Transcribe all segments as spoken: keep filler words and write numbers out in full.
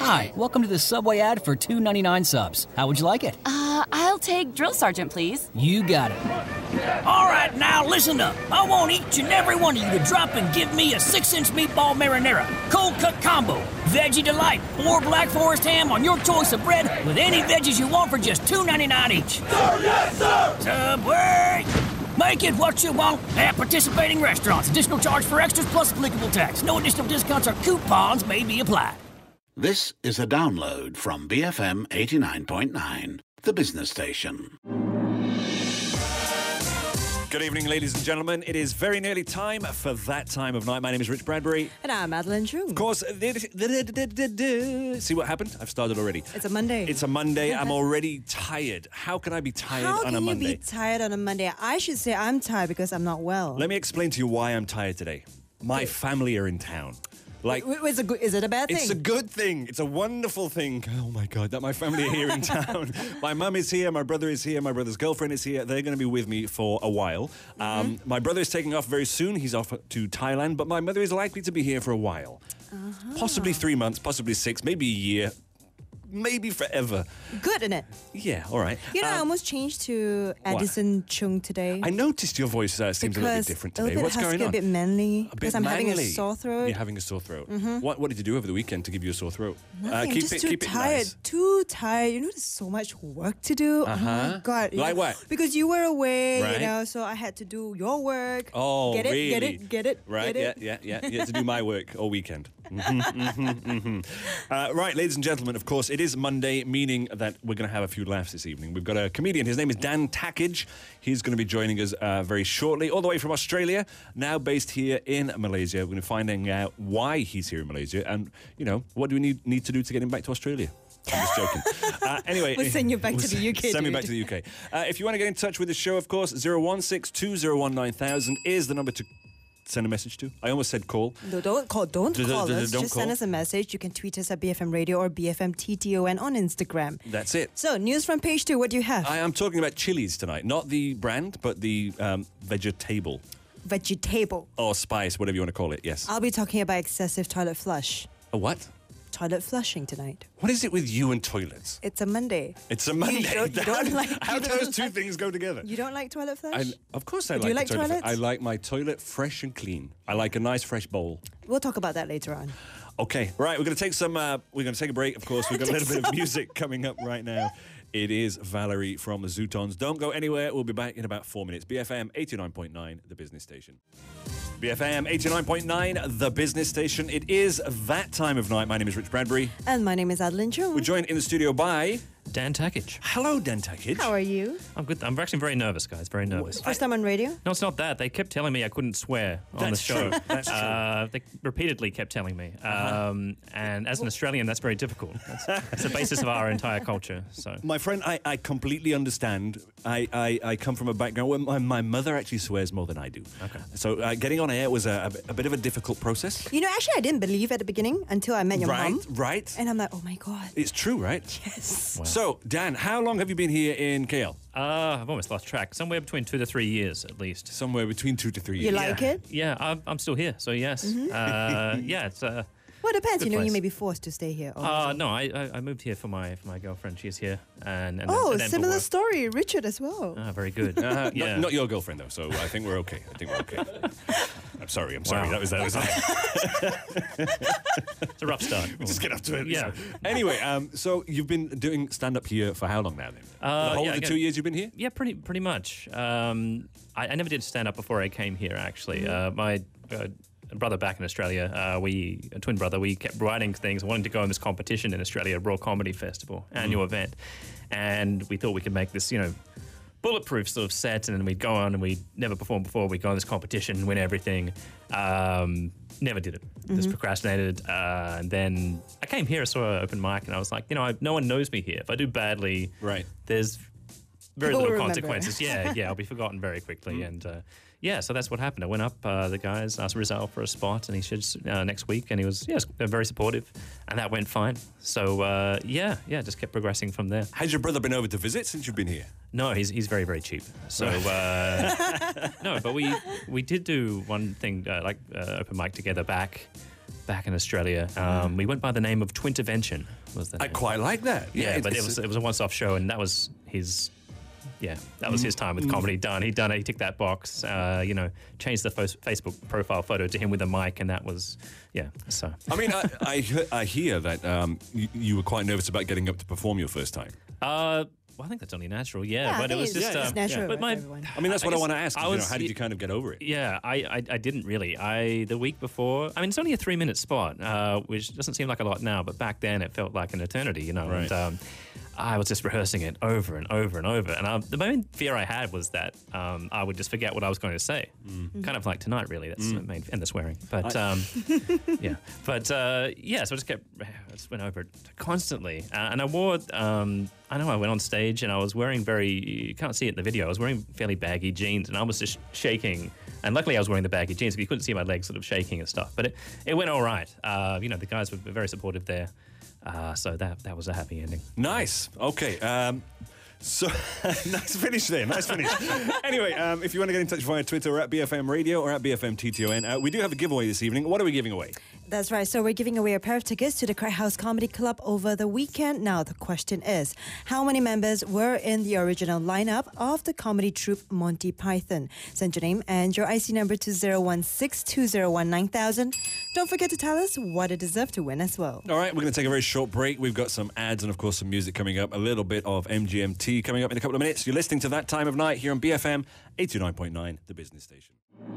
Hi, welcome to the Subway ad for two ninety-nine subs. How would you like it? Uh, I'll take Drill Sergeant, please. You got it. All right, now listen up. I want each and every one of you to drop and give me a six-inch meatball marinara, cold cut combo, veggie delight, or Black Forest ham on your choice of bread with any veggies you want for just two ninety-nine each. Sir, yes, sir! Subway! Make it what you want at participating restaurants. Additional charge for extras plus applicable tax. No additional discounts or coupons may be applied. This is a download from B F M eighty-nine point nine, the business station. Good evening, ladies and gentlemen. It is very nearly time for that time of night. My name is Rich Bradbury. And I'm Madeline Chung. Of course, see what happened? I've started already. It's a Monday. It's a Monday. I'm already tired. How can I be tired How on a Monday? How can you be tired on a Monday? I should say I'm tired because I'm not well. Let me explain to you why I'm tired today. My family are in town. Like, Wait, is, it good, is it a bad thing? It's a good thing. It's a wonderful thing. Oh my God, that my family are here in town. My mum is here, my brother is here, my brother's girlfriend is here. They're going to be with me for a while. Mm-hmm. Um, my brother is taking off very soon. He's off to Thailand, but my mother is likely to be here for a while. Uh-huh. Possibly three months, possibly six, maybe a year. Maybe forever. Good, isn't it? Yeah, all right. You know, um, I almost changed to Addison what? Chung today. I noticed your voice uh, seems a little bit different today. Bit What's going on? A bit manly. Because I'm manly. having a sore throat. You're having a sore throat. Mm-hmm. What, what did you do over the weekend to give you a sore throat? Nothing. Uh, keep I'm just it, too keep tired. It nice. Too tired. You know, there's so much work to do. Uh-huh. Oh my God. Like know? what? Because you were away, right. you know, so I had to do your work. Oh, get it, really? Get it, get it, Right, get yeah, it. yeah, yeah. You had to do my work all weekend. Mm-hmm, mm-hmm, mm-hmm. Uh, right, ladies and gentlemen, of course, it is Monday, meaning that we're going to have a few laughs this evening. We've got a comedian. His name is Dan Tackage. He's going to be joining us uh, very shortly, all the way from Australia, now based here in Malaysia. We're going to be finding out why he's here in Malaysia and, you know, what do we need, need to do to get him back to Australia? I'm just joking. Uh, anyway, we'll send you back we'll to the U K. Send dude. me back to the U K. Uh, if you want to get in touch with the show, of course, zero one six two zero one nine thousand is the number to send a message to. I almost said call. No, don't call. Don't D- call d- d- us. don't Just call. send us a message. You can tweet us at B F M Radio or B F M T T O N on Instagram. That's it. So, news from page two. What do you have? I am talking about chilies tonight. Not the brand, but the um, vegetable. Vegetable. Or spice, whatever you want to call it, yes. I'll be talking about excessive toilet flush. A what? Toilet flushing tonight. What is it with you and toilets? It's a Monday. It's a Monday. You don't, you don't like, How you do don't those two like, things go together? You don't like toilet flush? I, of course I do like you like the toilet. toilets? I like my toilet fresh and clean. I like a nice fresh bowl. We'll talk about that later on. Okay, right. We're going to take some. Uh, we're going to take a break. Of course, we've got a little bit of music coming up right now. It is Valerie from the Zootons. Don't go anywhere. We'll be back in about four minutes. B F M eighty-nine point nine, the business station. B F M eighty-nine point nine, the business station. It is that time of night. My name is Rich Bradbury. And my name is Adeline Chung. We're joined in the studio by Dan Tackage. Hello, Dan Tackage. How are you? I'm good. I'm actually very nervous, guys. Very nervous. First time on radio? No, it's not that. They kept telling me I couldn't swear on That's the show. True. That's uh, they repeatedly kept telling me. Uh-huh. Um, and as an Australian, that's very difficult. That's, that's the basis of our entire culture. So, my friend, I, I completely understand. I, I, I come from a background where my, my mother actually swears more than I do. Okay. So uh, getting on air was a, a, a bit of a difficult process. You know, actually, I didn't believe at the beginning until I met your right, mom. Right, And I'm like, oh my God. It's true, right? Yes. Wow. So, Dan, how long have you been here in K L? uh, I've almost lost track. Somewhere between two to three years, at least. Somewhere between two to three You years. like it? Yeah, I'm, I'm still here. So yes, Mm-hmm. uh, yeah, it's. Uh, Well, it depends. Good You know, you place. may be forced to stay here. uh, obviously. no, I, I I moved here for my for my girlfriend. She's here, and, and Oh, and then for similar work. story. Richard as well. Ah, very good. Uh, yeah. not, not your girlfriend though, so I think we're okay. I think we're okay. I'm sorry. I'm sorry. Wow. That was that was. It's a rough start. Just get up to it. Yeah. Anyway, um, so you've been doing stand up here for how long now? Then Uh, the whole yeah, of the again- two years you've been here. Yeah, pretty pretty much. Um, I, I never did stand up before I came here. Actually, uh, my uh, brother back in Australia, uh, we a twin brother, we kept writing things, wanting to go in this competition in Australia, Raw Comedy Festival, annual event, and we thought we could make this, you know, bulletproof sort of set, and then we'd go on and we'd never performed before. We'd go on this competition, win everything. Um, never did it. Just procrastinated. Uh, and then I came here, I saw an open mic, and I was like, you know, I, no one knows me here. If I do badly, Right. there's very People little will remember. consequences. Yeah, yeah, I'll be forgotten very quickly. And uh, yeah, so that's what happened. I went up, uh, the guys asked Rizal for a spot, and he said uh, next week, and he was, yes, very supportive, and that went fine. So uh, yeah, yeah, just kept progressing from there. Has your brother been over to visit since you've been here? No, he's he's very very cheap. So uh, no, but we we did do one thing uh, like uh, open mic together back back in Australia. Um, we went by the name of Twintervention. Was the I name. quite like that. Yeah, Yeah, but it it's- was it was a one-off show, and that was his. Yeah, that was his time with comedy done. He'd done it. He ticked that box. Uh, you know, changed the fo- Facebook profile photo to him with a mic, and that was, yeah. So I mean, I, I, he- I hear that um, you, you were quite nervous about getting up to perform your first time. Uh, well, I think that's only natural. Yeah, Yeah, I but it think was it's- just yeah, it's um, natural But for my, everyone. I mean, that's what I, guess want to ask. I You know, was- how did you kind of get over it? Yeah, I, I I didn't really. I the week before. I mean, it's only a three minute spot, uh, which doesn't seem like a lot now, but back then it felt like an eternity. You know, Right. and um, I was just rehearsing it over and over and over. And um, the main fear I had was that um, I would just forget what I was going to say. Mm. Kind of like tonight, really. That's the main, and the swearing. But I- um, yeah, but uh, yeah. So I just kept, I just went over it constantly, uh, and I wore. Um, I know I went on stage and I was wearing very. You can't see it in the video. I was wearing fairly baggy jeans, and I was just shaking. And luckily, I was wearing the baggy jeans because you couldn't see my legs sort of shaking and stuff. But it, it went all right. Uh, you know, the guys were very supportive there. Uh, so that that was a happy ending. Nice. Okay. Um, so nice finish there. Nice finish. Anyway, um, if you want to get in touch via Twitter or at B F M Radio or at B F M T T O N, uh, we do have a giveaway this evening. What are we giving away? That's right. So we're giving away a pair of tickets to the Crack House Comedy Club over the weekend. Now, the question is, how many members were in the original lineup of the comedy troupe Monty Python? Send your name and your I C number to zero one six two zero one nine thousand. Don't forget to tell us what it deserved to win as well. All right, we're going to take a very short break. We've got some ads and, of course, some music coming up. A little bit of M G M T coming up in a couple of minutes. You're listening to That Time of Night here on B F M eighty-nine point nine, the business station.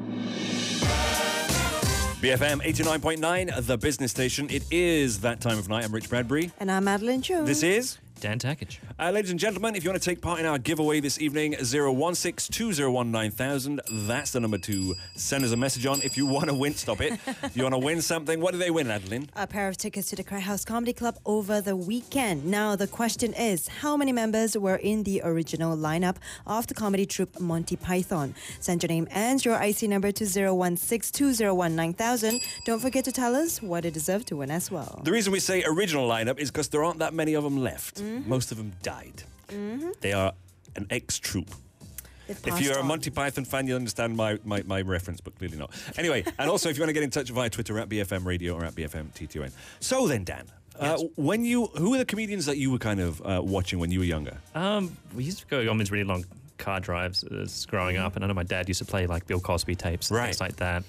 B F M eighty-nine point nine, the business station. It is That Time of Night. I'm Rich Bradbury. And I'm Madeline Chu. This is... Dan Tackage. Uh, ladies and gentlemen, if you want to take part in our giveaway this evening, zero one six two zero one nine thousand, that's the number to send us a message on. If you want to win, stop it. If you want to win something, what do they win, Adeline? A pair of tickets to the Crack House Comedy Club over the weekend. Now, the question is, how many members were in the original lineup of the comedy troupe Monty Python? Send your name and your I C number to zero one six two zero one nine thousand. Don't forget to tell us what it deserved to win as well. The reason we say original lineup is because there aren't that many of them left. Mm-hmm. Most of them died. They are an ex-troupe. They've If passed you're a on. Monty Python fan, you'll understand my, my, my reference, but clearly not. Anyway, and also if you want to get in touch via Twitter at B F M Radio or at B F M T T O N. So then, Dan, uh, when you who are the comedians that you were kind of uh, watching when you were younger? Um, we used to go on these really long car drives as growing up, and I know my dad used to play like Bill Cosby tapes and Right. things like that.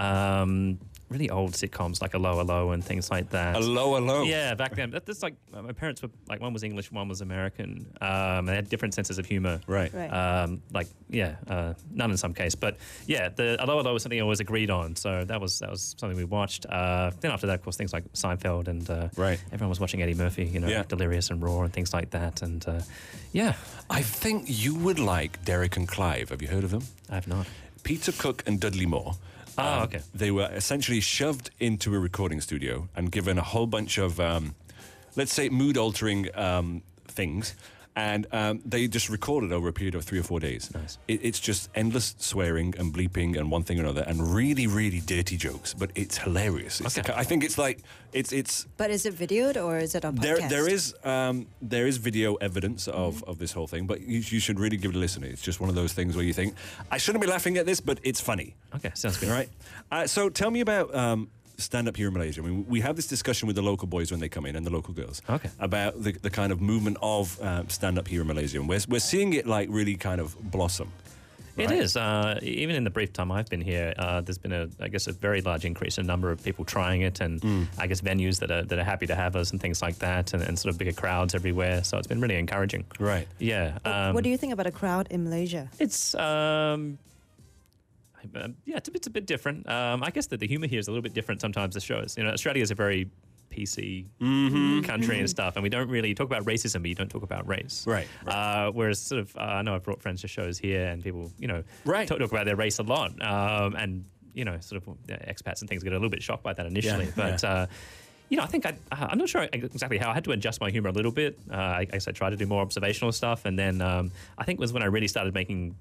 Um, really old sitcoms like Allo Allo and things like that. Hello, hello. Yeah, back then. That, that's like uh, my parents were like one was English, one was American. Um, they had different senses of humor. Right. Right. Um, like yeah, uh, none in some case, but yeah, the Allo Allo was something I always agreed on. So that was that was something we watched. Uh, then after that, of course, things like Seinfeld and uh, Right. everyone was watching Eddie Murphy, you know, Yeah. Delirious and Raw and things like that. And uh, yeah, I think you would like Derek and Clive. Have you heard of them? I have not. Peter Cook and Dudley Moore. Um, Oh, okay. They were essentially shoved into a recording studio and given a whole bunch of, um, let's say, mood-altering um, things, and um, they just recorded over a period of three or four days. Nice. It, it's just endless swearing and bleeping and one thing or another, and really, really dirty jokes. But it's hilarious. It's Okay. the ki- I think it's like it's it's. But is it videoed or is it on There, podcast? there is, um, there is video evidence of, Mm-hmm. of this whole thing, but you, you should really give it a listen. It's just one of those things where you think, I shouldn't be laughing at this, but it's funny. Okay, sounds good. All right. Uh, so tell me about um, stand-up here in Malaysia. I mean, we have this discussion with the local boys when they come in and the local girls Okay. about the, the kind of movement of uh, stand-up here in Malaysia. And we're, we're seeing it like really kind of blossom. It right? is. Uh, even in the brief time I've been here, uh, there's been a, I guess, a very large increase in number of people trying it, and Mm. I guess venues that are that are happy to have us and things like that, and, and sort of bigger crowds everywhere. So it's been really encouraging. Right. Yeah. Um, what do you think about a crowd in Malaysia? It's um, I- uh, yeah, it's a bit, it's a bit different. Um, I guess that the humor here is a little bit different sometimes. The shows, you know, Australia is a very P C Mm-hmm. country and stuff, and we don't really talk about racism, but you don't talk about race. Right, right. Uh, whereas, sort of, uh, I know I've brought friends to shows here, and people, you know, Right. talk, talk about their race a lot, um, and you know, sort of uh, expats and things get a little bit shocked by that initially, Yeah, but. yeah. Uh, you know, I think I, I'm not sure exactly how. I had to adjust my humor a little bit. Uh, I guess I tried to do more observational stuff, and then um, I think it was when I really started making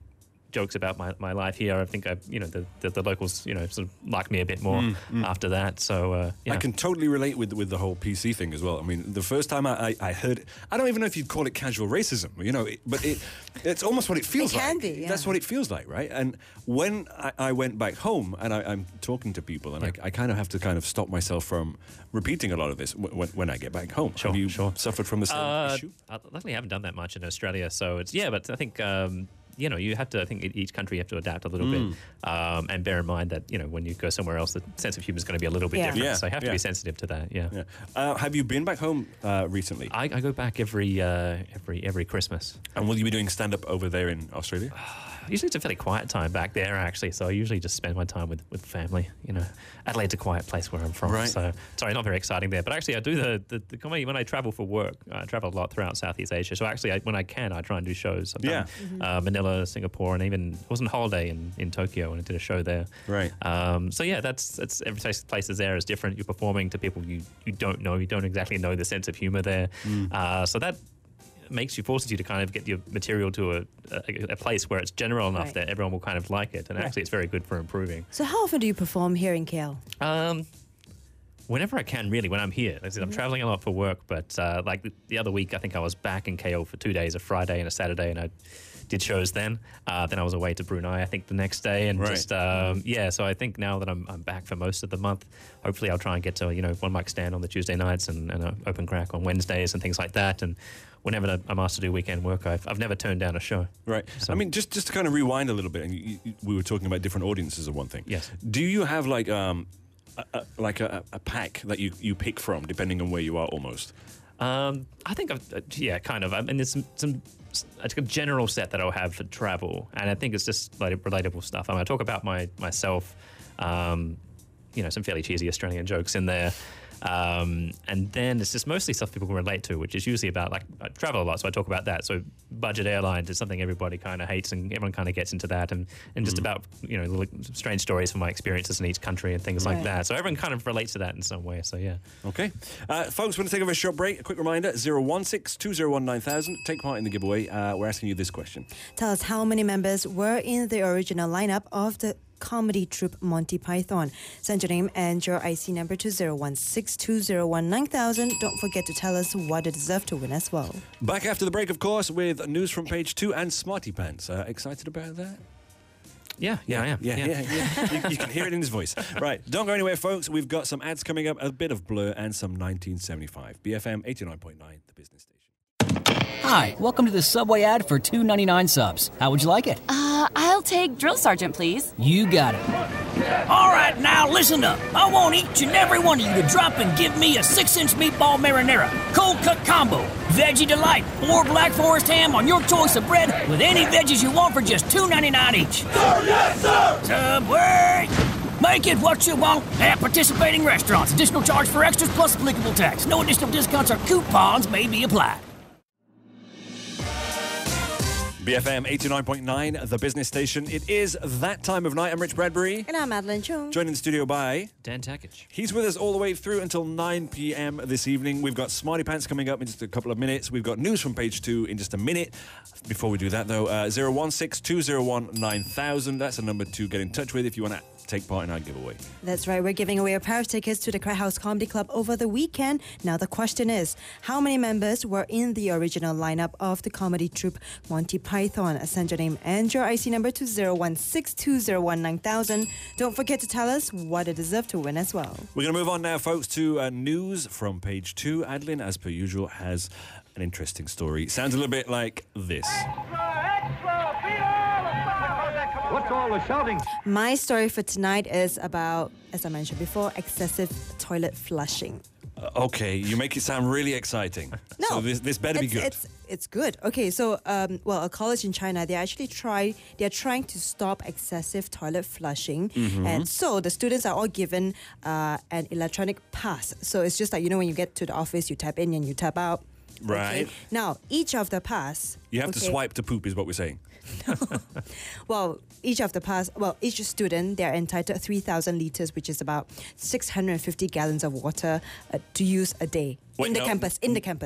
jokes about my, my life here. I think I, you know, the, the, the locals, you know, sort of like me a bit more Mm, mm. after that. So uh, yeah. I can totally relate with with the whole P C thing as well. I mean, the first time I, I, I heard it, I don't even know if you'd call it casual racism, you know, it, but it it's almost what it feels It like. can be, yeah. That's what it feels like, right? And when I, I went back home and I, I'm talking to people and I, I kind of have to kind of stop myself from repeating a lot of this w- when, when I get back home. Sure, have you sure. suffered from the same Uh, issue? I luckily haven't done that much in Australia, so it's yeah. But I think um, you know you have to. I think each country you have to adapt a little Mm. bit, um, and bear in mind that you know when you go somewhere else, the sense of humour is going to be a little bit Yeah. different. Yeah, So you have to yeah. be sensitive to that. Yeah. Yeah. Uh, have you been back home uh, recently? I, I go back every uh, every every Christmas. And will you be doing stand up over there in Australia? Usually it's a fairly quiet time back there, actually. So I usually just spend my time with, with family. You know, Adelaide's a quiet place where I'm from. Right. So sorry, not very exciting there. But actually, I do the, the, the comedy when I travel for work. I travel a lot throughout Southeast Asia. So actually, I, when I can, I try and do shows. I've Yeah. done, uh, Manila, Singapore, and even I was on holiday in, in Tokyo and I did a show there. Right. Um, so yeah, that's that's every place, place is there is different. You're performing to people you, you don't know. You don't exactly know the sense of humor there. Mm. Uh, so that makes you forces you to kind of get your material to a, a, a place where it's general enough Right. that everyone will kind of like it, and Yeah. actually it's very good for improving. So how often do you perform here in K L? Um, whenever I can, really, when I'm here. Like I said, I'm traveling a lot for work, but uh, like the, the other week, I think I was back in K L for two days, a Friday and a Saturday, and I did shows then. Uh, then I was away to Brunei, I think, the next day, and Right. just um, yeah. So I think now that I'm, I'm back for most of the month, hopefully I'll try and get to you know one mic stand on the Tuesday nights and, and an open crack on Wednesdays and things like that, and. Whenever I'm asked to do weekend work, I've, I've never turned down a show. Right. So- I mean, just just to kind of rewind a little bit, and you, you, we were talking about different audiences of one thing. Yes. Do you have like um, a, a, like a, a pack that you, you pick from, depending on where you are, almost? Um, I think, I've, uh, yeah, kind of. I mean, there's some, some it's a general set that I'll have for travel, and I think it's just like relatable stuff. I mean, I talk about my myself, um, you know, some fairly cheesy Australian jokes in there. Um, and then it's just mostly stuff people can relate to, which is usually about, like, I travel a lot, so I talk about that. So budget airlines is something everybody kind of hates, and everyone kind of gets into that, and, and just about, you know, little strange stories from my experiences in each country and things like Right. that. So everyone kind of relates to that in some way. So yeah. Okay. Uh, folks, we're going to take a very short break. A quick reminder, zero one six, two zero one, nine thousand. Take part in the giveaway. Uh, we're asking you this question. Tell us how many members were in the original lineup of the comedy troupe Monty Python. Send your name and your I C number to zero one six, two zero one, nine thousand. Don't forget to tell us what you deserve to win as well. Back after the break, of course, with news from page two and Smarty Pants. Uh, excited about that? Yeah, yeah, I am. Yeah, yeah, yeah. you, you can hear it in his voice. Right, don't go anywhere, folks. We've got some ads coming up, a bit of Blur, and some nineteen seventy-five. B F M eighty-nine point nine, the business station. Hi, welcome to the Subway ad for two ninety-nine subs. How would you like it? Uh, I'll take Drill Sergeant, please. You got it. All right, now listen up. I want each and every one of you to drop and give me a six-inch meatball marinara, cold cut combo, veggie delight, or Black Forest ham on your choice of bread with any veggies you want for just two ninety-nine each. Sir, yes, sir! Subway! Make it what you want at participating restaurants. Additional charge for extras plus applicable tax. No additional discounts or coupons may be applied. B F M eighty-nine point nine, the business station. It is that time of night. I'm Rich Bradbury, And I'm Madeline Chung. joined in the studio by... Dan Takich. He's with us all the way through until nine p.m. this evening. We've got Smarty Pants coming up in just a couple of minutes. We've got news from page two in just a minute. Before we do that, though, uh, zero one six, two zero one, nine thousand. That's a number to get in touch with if you want to take part in our giveaway. That's right, we're giving away a pair of tickets to the Crack House Comedy Club over the weekend. Now the question is, how many members were in the original lineup of the comedy troupe Monty Python? Send your name and your I C number to zero one six, two zero one, nine thousand. Don't forget to tell us what you deserve to win as well. We're going to move on now, folks, to uh, news from page two. Adeline, as per usual, has an interesting story. Sounds a little bit like this. What's all the shouting? My story for tonight is about, as I mentioned before, excessive toilet flushing. Uh, okay, you make it sound really exciting. No, So this, this better be it's, good. It's it's good. Okay, so um, well, a college in China, they actually try. They are trying to stop excessive toilet flushing, Mm-hmm. and so the students are all given uh, an electronic pass. So it's just like, you know, when you get to the office, you tap in and you tap out. Right. Okay? Now, each of the pass. You have to okay, swipe to poop, is what we're saying. Well, each of the pass, well, each student, they are entitled three thousand liters, which is about six hundred fifty gallons of water uh, to use a day Wait, in the no. campus. In the campus.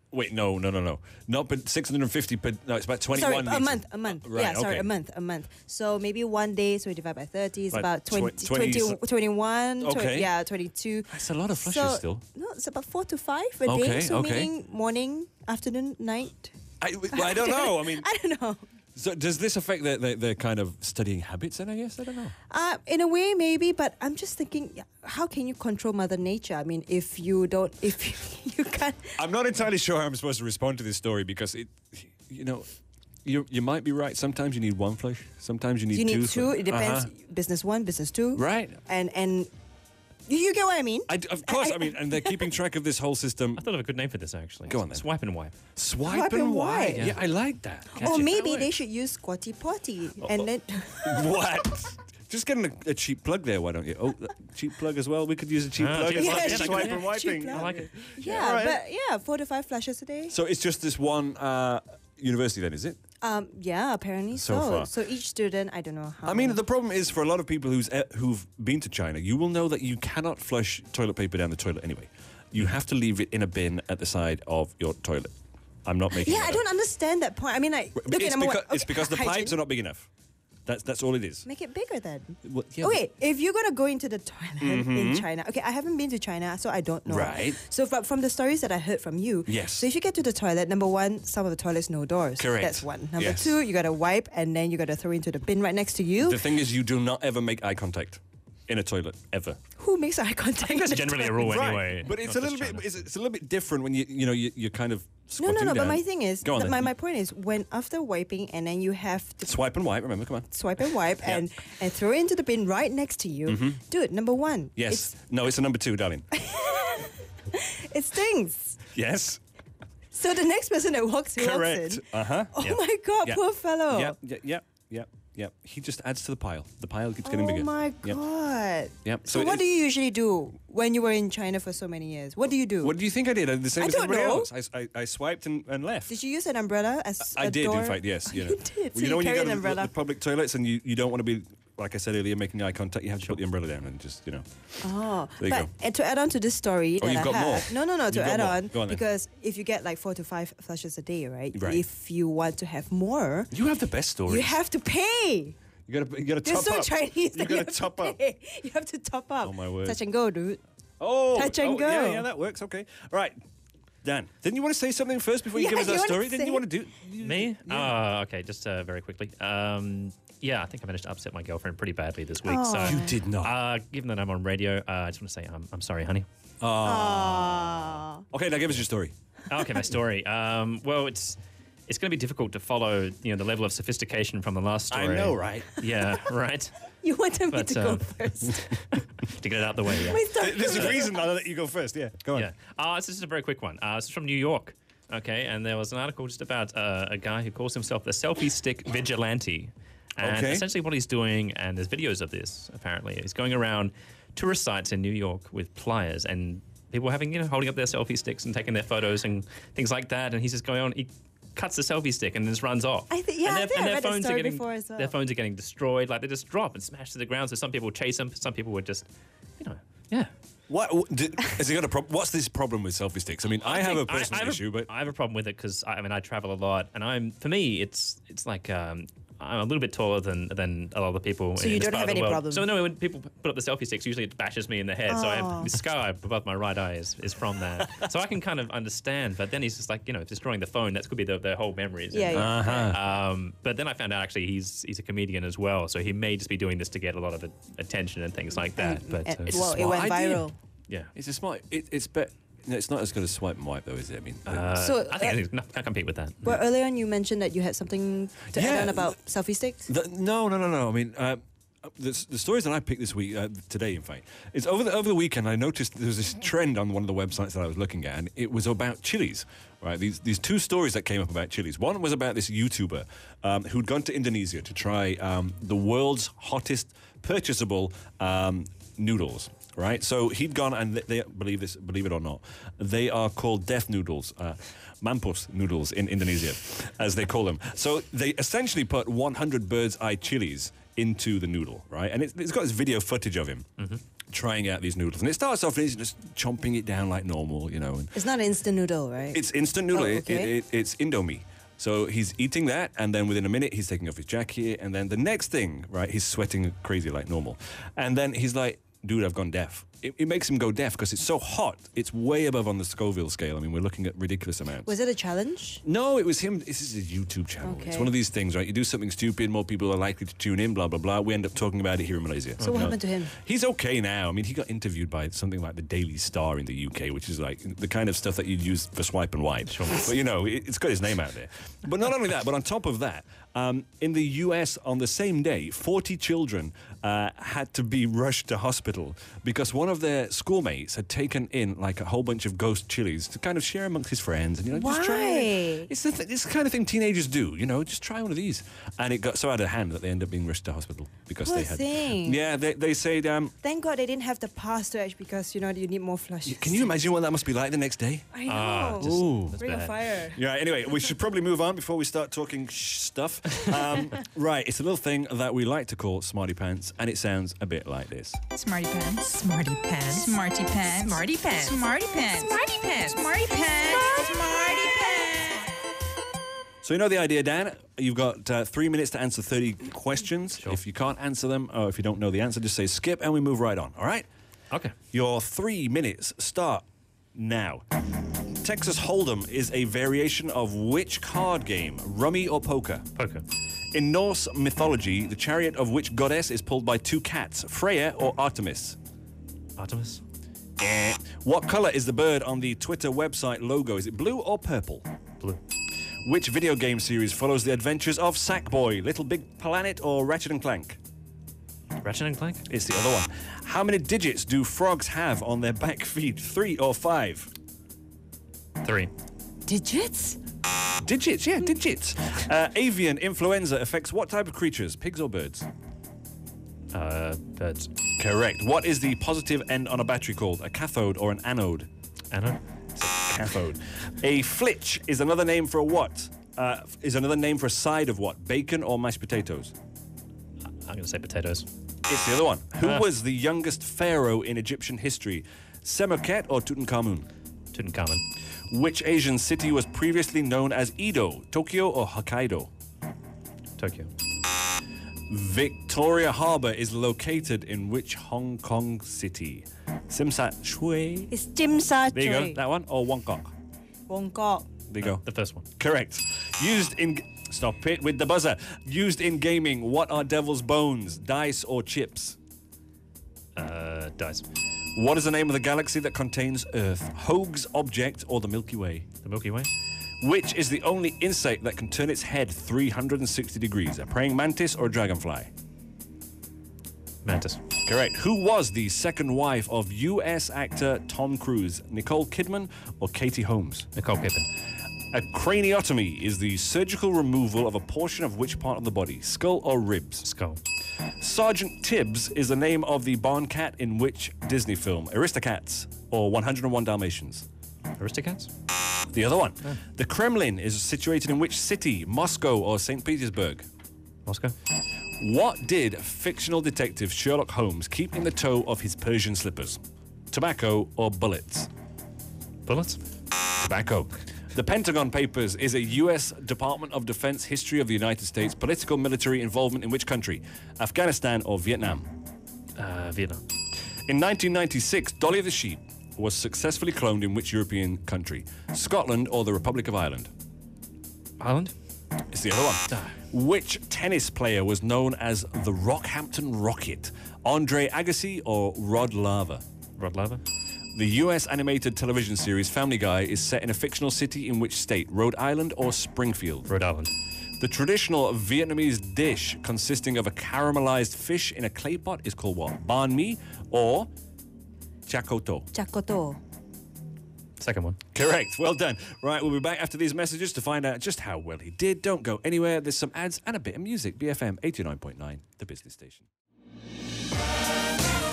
Wait, no, no, no, no. Not but six hundred fifty per... No, it's about twenty-one Sorry, a meters. month, a month. Right, yeah, sorry, okay. a month, a month. So maybe one day, so we divide by thirty, it's Like about twenty, tw- twenty, twenty, twenty-one, twenty, Okay. yeah, twenty-two. That's a lot of flushes so, still. No, it's about four to five a Okay, day. So okay. meaning morning, afternoon, night. I, well, I don't know. I mean, I don't know. so does this affect their, their, their kind of studying habits then, I guess? I don't know. Uh, in a way, maybe, but I'm just thinking, how can you control Mother Nature? I mean, if you don't, if you can't. I'm not entirely sure how I'm supposed to respond to this story because it, you know, you you might be right. Sometimes you need one flush. Sometimes you need You two. need two. It depends. Uh-huh. Business one, business two. Right. And and you, you get what I mean? I d of course, I mean, and they're keeping track of this whole system. I thought of a good name for this actually. Go on then. Swipe and wipe. Swipe, Swipe and and wipe. wipe. Yeah, I like that. Or Catch it maybe that they way. should use Squatty Potty Oh, and then. What? Just getting a, a cheap plug there, why don't you? Oh, cheap plug as well. We could use a cheap Ah, plug cheap as plug. well. Yeah, Swipe cheap and plug. wiping. Cheap I like it. Yeah, right. but yeah, four to five flushes a day. So it's just this one uh, university then, is it? Um, yeah, apparently So so. far. So each student, I don't know how. I mean, the problem is for a lot of people who's, uh, who've been to China, you will know that you cannot flush toilet paper down the toilet anyway. You have to leave it in a bin at the side of your toilet. I'm not making Yeah, that I up. don't understand that point. I mean, like, But okay, it's, number because, one, it's okay, because the hygiene. pipes are not big enough. That's that's all it is. Make it bigger then. Well, yeah, Okay, if you're gonna go into the toilet in China, okay, I haven't been to China, so I don't know. Right. So from, from the stories that I heard from you, Yes. So if you get to the toilet, number one, some of the toilets no doors. Correct. That's one. Number Yes. two, you gotta wipe and then you gotta throw into the bin right next to you. The thing is, you do not ever make eye contact in a toilet ever. Who makes eye contact? That's in the generally a toilet? rule anyway. but it's not a little just bit. China. It's, it's a little bit different when you you know you you're kind of No, no, squatting no. But down. my thing is, Go on th- my, then. my point is, when after wiping and then you have to Swipe and wipe. Remember, come on. swipe and wipe Yeah. and, and throw it into the bin right next to you, dude, number one, Yes. no, it's a number two, darling. it's, it stinks. Yes. So the next person that walks, who walks Correct. in, Uh huh. oh my God, poor fellow. Yep. Yep. Yep. Yep. Yep. He just adds to the pile. The pile keeps getting Oh bigger. my Yep. God. Yep. So, So what it- do you usually do when you were in China for so many years? What do you do? What do you think I did? I did the same I as don't everybody know. else. I, I, I swiped and, and left. Did you use an umbrella as I a did, door? in fact, yes. Oh, You, know. you did. So you know you when you carry go an to the, umbrella. the public toilets and you, you don't want to be, like I said earlier, making eye contact, you have to put the umbrella down and just, you know. Oh, There you but go. and to add on to this story Oh, that you've I got have, more. no, no, no, to You've got add more. on, Go on then. because if you get like four to five flushes a day, right? Right. If you want to have more, You have the best stories. you have to pay. You gotta, you gotta They're top so up. Chinese. You that gotta have to top up. pay. You have to top up. Oh, my word. Touch and go, dude. Oh, Touch and oh, go. Yeah, yeah, that works. Okay. Right. Dan, didn't you want to say something first before you Yeah, give us you that wanna story? Didn't say- you want to do Me? Oh, okay. Just uh, very quickly. Um, yeah, I think I managed to upset my girlfriend pretty badly this week. So, You did not. uh, given that I'm on radio, uh, I just want to say I'm, I'm sorry, honey. Aww. Okay, now give us your story. Oh, okay, my story. Um, well, it's it's going to be difficult to follow, you know, the level of sophistication from the last story. I know, right? Yeah, right. You wanted me But, to go um, first. to get it out the way. Yeah. Wait, stop. There's a reason I'll let you go first. Yeah, go on. Yeah. Uh, this is a very quick one. Uh, this is from New York. Okay, and there was an article just about uh, a guy who calls himself the selfie stick vigilante. And Okay. essentially what he's doing, and there's videos of this apparently, he's going around tourist sites in New York with pliers and people having, you know, holding up their selfie sticks and taking their photos and things like that. And he's just going on, he cuts the selfie stick and just runs off. I thi- yeah, and I think I read that phones are story getting, before as well. Their phones are getting destroyed, like they just drop and smash to the ground. So some people chase them, some people would just, you know, yeah. What what- did, has he got a problem? What's this problem with selfie sticks? I mean, I, have a think- personal I have issue, a, but I have a problem with it because I, I mean I travel a lot, and I'm for me it's it's like um, I'm a little bit taller than than a lot of the people. So in you this don't part have of the any world. problem? So no, when people put up the selfie sticks, usually it bashes me in the head. So I have this scar above my right eye is, is from that. So I can kind of understand, but then he's just like you know destroying the phone. That could be the, their whole memories. Yeah, yeah. Uh-huh. Um, but then I found out actually he's he's a comedian as well, so he may just be doing this to get a lot of attention and things like that. And- But and- uh, It's a well, it smart went idea. viral. yeah. it's a smart. It, it's bet. No, it's not as good as swipe and wipe, though, is it? I mean, Uh, So, I think uh, I think- can't compete with that. Well, earlier on you mentioned that you had something to Yeah. add on about selfie sticks. The, no, no, no, no. I mean, uh, the, the stories that I picked this week, uh, today, in fact, is over the over the weekend. I noticed there was this trend on one of the websites that I was looking at, and it was about chilies. Right, these these two stories that came up about chilies. One was about this YouTuber um, who'd gone to Indonesia to try um, the world's hottest purchasable um, noodles. Right, so he'd gone, and they, they believe this, believe it or not, they are called death noodles, uh, mampus noodles in Indonesia, as they call them. So they essentially put one hundred bird's eye chilies into the noodle, right? And it's, it's got this video footage of him trying out these noodles. And it starts off and he's just chomping it down like normal, you know. And It's not instant noodle, right? it's instant noodle. Oh, It- okay. it, it, it's Indomie. So he's eating that, and then within a minute, he's taking off his jacket, and then the next thing, right, he's sweating crazy like normal. And then he's like, dude, I've gone deaf. It, it makes him go deaf because it's so hot. It's way above on the Scoville scale. I mean, we're looking at ridiculous amounts. Was it a challenge? No, it was him. This is his YouTube channel. It's Okay. one of these things, right? You do something stupid, more people are likely to tune in, blah, blah, blah. We end up talking about it here in Malaysia. So what You know? happened to him? He's okay now. I mean, he got interviewed by something like the Daily Star in the U K, which is like the kind of stuff that you'd use for swipe and wipe. But, you know, it, it's got his name out there. But not only that, but on top of that, um, in the U S on the same day, forty children uh, had to be rushed to hospital because one of their schoolmates had taken in like a whole bunch of ghost chilies to kind of share amongst his friends. And, you know, just try it. Why? It's the th- it's the kind of thing teenagers do, you know, just try one of these. And it got so out of hand that they ended up being rushed to hospital because Poor they had... thing. Yeah, they, they said... Um, Thank God they didn't have the pass to edge because, you know, you need more flushes. can you imagine what that must be like the next day? I know. Ah, just- Ooh. that's Ring of bad. fire. Yeah, anyway, we should probably move on before we start talking sh- stuff. Um, right, it's a little thing that we like to call Smarty Pants, and it sounds a bit like this. Smarty pants. Smarty pants. Smarty pants. Smarty pants. Smarty pants. Smarty pants. Smarty pants. Smarty pants. So you know the idea, Dan. You've got uh, three minutes to answer thirty questions. If you can't answer them, or if you don't know the answer, just say skip and we move right on, all right? Okay. Your three minutes start now. Texas Hold'em is a variation of which card game, rummy or poker? Poker. In Norse mythology, the chariot of which goddess is pulled by two cats, Freya or Artemis? Artemis. Eh. What color is the bird on the Twitter website logo? Is it blue or purple? Blue. Which video game series follows the adventures of Sackboy, Little Big Planet or Ratchet and Clank? Ratchet and Clank. It's the other one. How many digits do frogs have on their back feet? Three or five? Three. Digits? Digits, yeah, digits. Uh, avian influenza affects what type of creatures? Pigs or birds? Uh, birds. Correct. What is the positive end on a battery called? A cathode or an anode? Anna. Cathode. A flitch is another name for a what? Uh, is another name for a side of what? Bacon or mashed potatoes? I'm going to say potatoes. It's the other one. Who Ah. was the youngest pharaoh in Egyptian history? Semoket or Tutankhamun? Tutankhamun. Which Asian city was previously known as Edo? Tokyo or Hokkaido? Tokyo. Victoria Harbour is located in which Hong Kong city? Simsat Shui. It's Jim Sa There you go. That one. Or Wong Kong. Wong Kok. There you go. The first one. Correct. Used in... Stop it with the buzzer. Used in gaming, what are devil's bones? Dice or chips? Uh, dice. What is the name of the galaxy that contains Earth? Hoag's object or the Milky Way? The Milky Way. Which is the only insect that can turn its head three hundred sixty degrees? A praying mantis or a dragonfly? Mantis. Correct. Who was the second wife of U S actor Tom Cruise? Nicole Kidman or Katie Holmes? Nicole Kidman. A craniotomy is the surgical removal of a portion of which part of the body? Skull or ribs? Skull. Sergeant Tibbs is the name of the barn cat in which Disney film? Aristocats or one oh one Dalmatians? Aristocats. The other one. The Kremlin is situated in which city? Moscow or Saint Petersburg? Moscow. What did fictional detective Sherlock Holmes keep in the toe of his Persian slippers? Tobacco or bullets? Bullets. Tobacco. The Pentagon Papers is a U S Department of Defense history of the United States political military involvement in which country? Afghanistan or Vietnam? Uh, Vietnam. In nineteen ninety-six, Dolly the sheep was successfully cloned in which European country? Scotland or the Republic of Ireland? Ireland. It's the other one. Which tennis player was known as the Rockhampton Rocket? Andre Agassi or Rod Laver? Rod Laver. The U S animated television series Family Guy is set in a fictional city in which state? Rhode Island or Springfield? Rhode Island. The traditional Vietnamese dish consisting of a caramelized fish in a clay pot is called what? Banh mi or Chakoto? Chakoto. Second one. Correct. Well done. Right, we'll be back after these messages to find out just how well he did. Don't go anywhere. There's some ads and a bit of music. B F M eighty-nine point nine, the business station.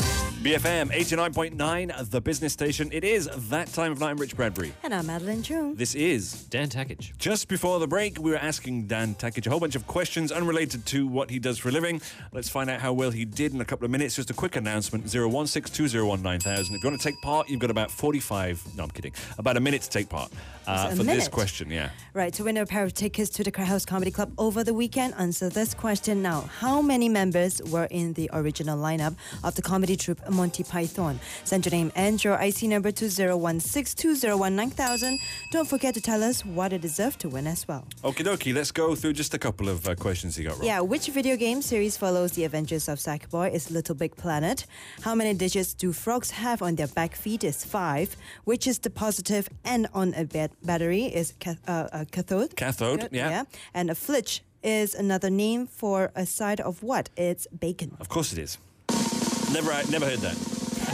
B F M eighty-nine point nine, the business station. It is that time of night. I'm Rich Bradbury. And I'm Madeline Chung. This is Dan Tackage. Just before the break, we were asking Dan Tackage a whole bunch of questions unrelated to what he does for a living. Let's find out how well he did in a couple of minutes. Just a quick announcement, zero one six two zero one nine thousand. If you want to take part, you've got about forty-five, no, I'm kidding, about a minute to take part uh, a for minute? this question, yeah. Right, to win a pair of tickets to the Craig House Comedy Club over the weekend, answer this question now. How many members were in the original lineup of the comedy troupe Monty Python? Send your name and your I C number to zero one six two zero one nine thousand. Don't forget to tell us what it deserved to win as well. Okie dokie, let's go through just a couple of uh, questions you got wrong. Yeah, which video game series follows the adventures of Sackboy is Little Big Planet? How many digits do frogs have on their back feet is five? Which is the positive end on a bat- battery is cath- uh, a cathode? Cathode, Good, yeah. And a flitch is another name for a side of what? It's bacon. Of course it is. Never, never heard that.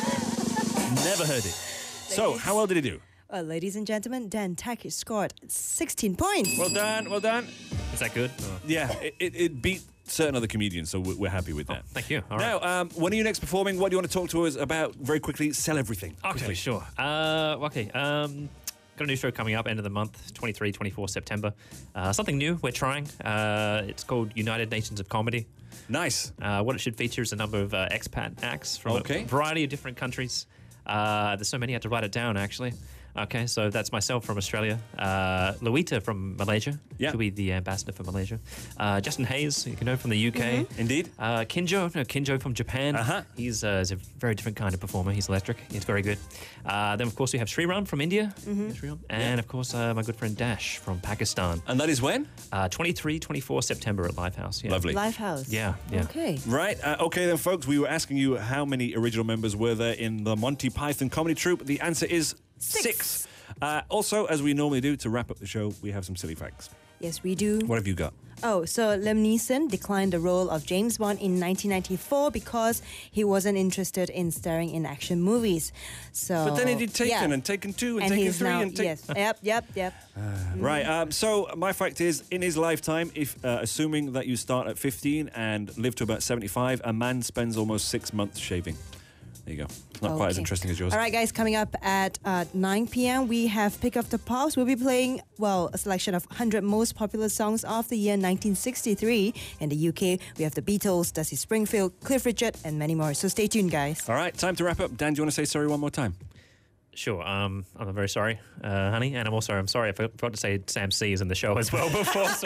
Never heard it. So, how well did he do? Well, ladies and gentlemen, Dan Tackage scored sixteen points. Well done, well done. Is that good? Oh. Yeah, it, it, it beat certain other comedians, so we're, we're happy with that. Oh, thank you. All right. Now, um, when are you next performing? What do you want to talk to us about very quickly? Sell everything. Okay, quickly. sure. Uh, okay. Um, got a new show coming up end of the month, twenty-three, twenty-four September. Uh, something new we're trying. Uh, it's called United Nations of Comedy. Nice. Uh, what it should feature is a number of uh, expat acts from Okay. a variety of different countries. Uh, there's so many I had to write it down, actually. Okay, so that's myself from Australia. Uh, Luita from Malaysia. Yeah. She'll be the ambassador for Malaysia. Uh, Justin Hayes, you can know from the U K. Indeed. Uh, Kinjo, no, Kinjo from Japan. Uh-huh. He's, uh, he's a very different kind of performer. He's electric. He's very good. Uh, then, of course, we have Sriram from India. Sriram. And, of course, uh, my good friend Dash from Pakistan. And that is when? Uh, twenty-three, twenty-four September at Lifehouse. Yeah. Lovely. Lifehouse. Yeah, yeah. Okay. Right. Uh, okay, then, folks, we were asking you how many original members were there in the Monty Python comedy troupe. The answer is six. Six. Uh, also, as we normally do, to wrap up the show, we have some silly facts. Yes, we do. What have you got? Oh, so Liam Neeson declined the role of James Bond in nineteen ninety-four because he wasn't interested in starring in action movies. So, But then he did Taken yeah. and Taken two and, and Taken he's three now, and Taken... yes, yep, yep, yep. Right, um, so my fact is, in his lifetime, if uh, assuming that you start at fifteen and live to about seventy-five, a man spends almost six months shaving. There you go. It's not quite as Okay. interesting as yours. All right, guys, coming up at uh, nine p.m., we have Pick Up the Pops. We'll be playing, well, a selection of one hundred most popular songs of the year nineteen sixty-three. In the U K, we have the Beatles, Dusty Springfield, Cliff Richard, and many more. So stay tuned, guys. All right, time to wrap up. Dan, do you want to say sorry one more time? Sure. Um, I'm very sorry, uh, honey. And I'm also, I'm sorry, I forgot to say Sam C is in the show as well before. So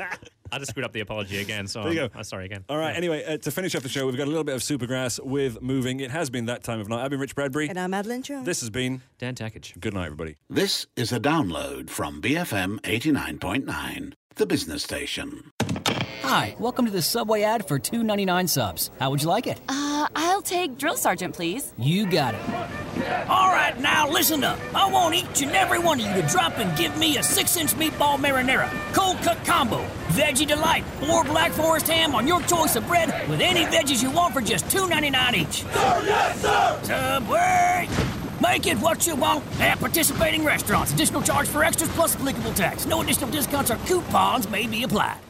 I just screwed up the apology again. So There you I'm, go. I'm sorry again. All right, Yeah. anyway, uh, to finish off the show, we've got a little bit of Supergrass with Moving. It has been that time of night. I've been Rich Bradbury. And I'm Madeline Chung. This has been Dan Tackage. Good night, everybody. This is a download from B F M eighty-nine point nine, the business station. Hi, welcome to the Subway ad for two ninety-nine subs. How would you like it? Uh, I'll take Drill Sergeant, please. You got it. All right, now listen up. I want each and every one of you to drop and give me a six-inch meatball marinara, cold cut combo, veggie delight, or Black Forest ham on your choice of bread with any veggies you want for just two ninety-nine each. Sir, yes, sir! Subway! Make it what you want at participating restaurants. Additional charge for extras plus applicable tax. No additional discounts or coupons may be applied.